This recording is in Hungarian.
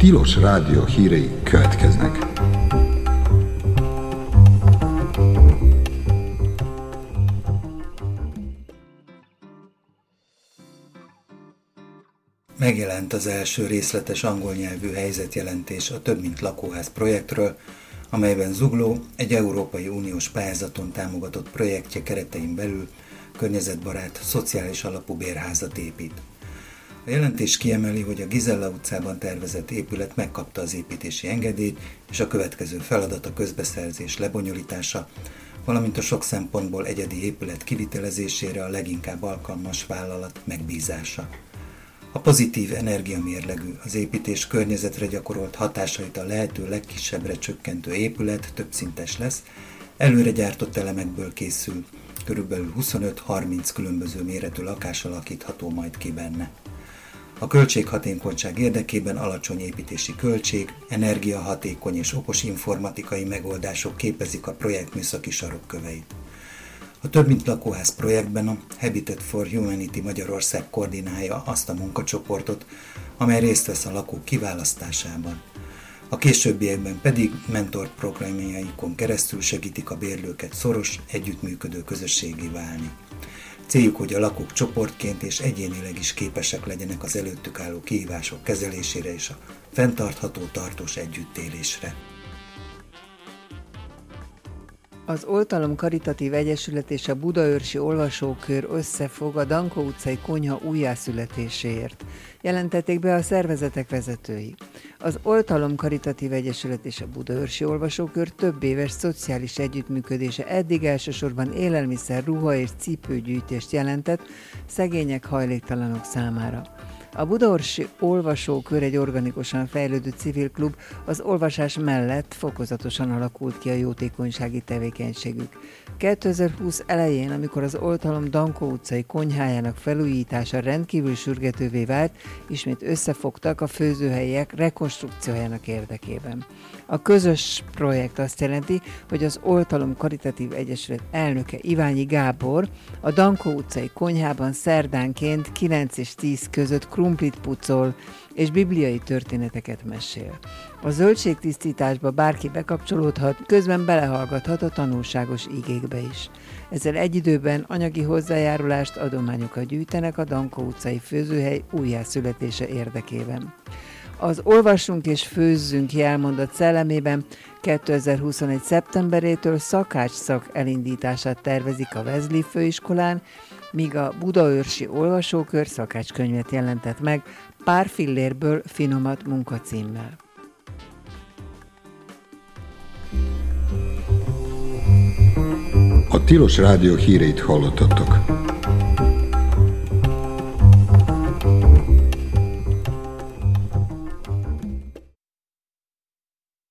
Tilos Rádió hírei következnek. Megjelent az első részletes angol nyelvű helyzetjelentés a Több mint lakóház projektről, amelyben Zugló egy Európai Uniós pályázaton támogatott projektje keretein belül környezetbarát, szociális alapú bérházat épít. A jelentés kiemeli, hogy a Gizella utcában tervezett épület megkapta az építési engedélyt, és a következő feladat a közbeszerzés lebonyolítása, valamint a sok szempontból egyedi épület kivitelezésére a leginkább alkalmas vállalat megbízása. A pozitív energiamérlegű, az építés környezetre gyakorolt hatásait a lehető legkisebbre csökkentő épület többszintes lesz, előre gyártott elemekből készül, körülbelül 25-30 különböző méretű lakás alakítható majd ki benne. A költséghatékonyság érdekében alacsony építési költség, energiahatékony és okos informatikai megoldások képezik a projekt műszaki sarokköveit. A Több mint lakóház projektben a Habitat for Humanity Magyarország koordinálja azt a munkacsoportot, amely részt vesz a lakók kiválasztásában. A későbbiekben pedig mentorprogramjaikon keresztül segítik a bérlőket szoros, együttműködő közösségé válni. Céljuk, hogy a lakók csoportként és egyénileg is képesek legyenek az előttük álló kihívások kezelésére és a fenntartható, tartós együttélésre. Az Oltalom Karitatív Egyesület és a Budaörsi Olvasókör összefog a Dankó utcai konyha újjászületéséért, jelentették be a szervezetek vezetői. Az Oltalom Karitatív Egyesület és a Budaörsi Olvasókör több éves szociális együttműködése eddig elsősorban élelmiszer, ruha és cipőgyűjtést jelentett szegények, hajléktalanok számára. A Budaörsi Olvasókör egy organikusan fejlődő civil klub, az olvasás mellett fokozatosan alakult ki a jótékonysági tevékenységük. 2020 elején, amikor az Oltalom Dankó utcai konyhájának felújítása rendkívül sürgetővé vált, ismét összefogtak a főzőhelyiek rekonstrukciójának érdekében. A közös projekt azt jelenti, hogy az Oltalom Karitatív Egyesület elnöke Iványi Gábor a Dankó utcai konyhában szerdánként 9 és 10 között krumplit pucol és bibliai történeteket mesél. A zöldségtisztításba bárki bekapcsolódhat, közben belehallgathat a tanulságos igékbe is. Ezzel egy időben anyagi hozzájárulást, adományokat gyűjtenek a Dankó utcai főzőhely újjászületése érdekében. Az Olvassunk és főzzünk jelmondat szellemében 2021. szeptemberétől szakácsszak elindítását tervezik a Vezli főiskolán, míg a Budaörsi Olvasókör szakácskönyvet jelentett meg Pár fillérből finomat munkacímmel. A Tilos Rádió híreit hallottatok.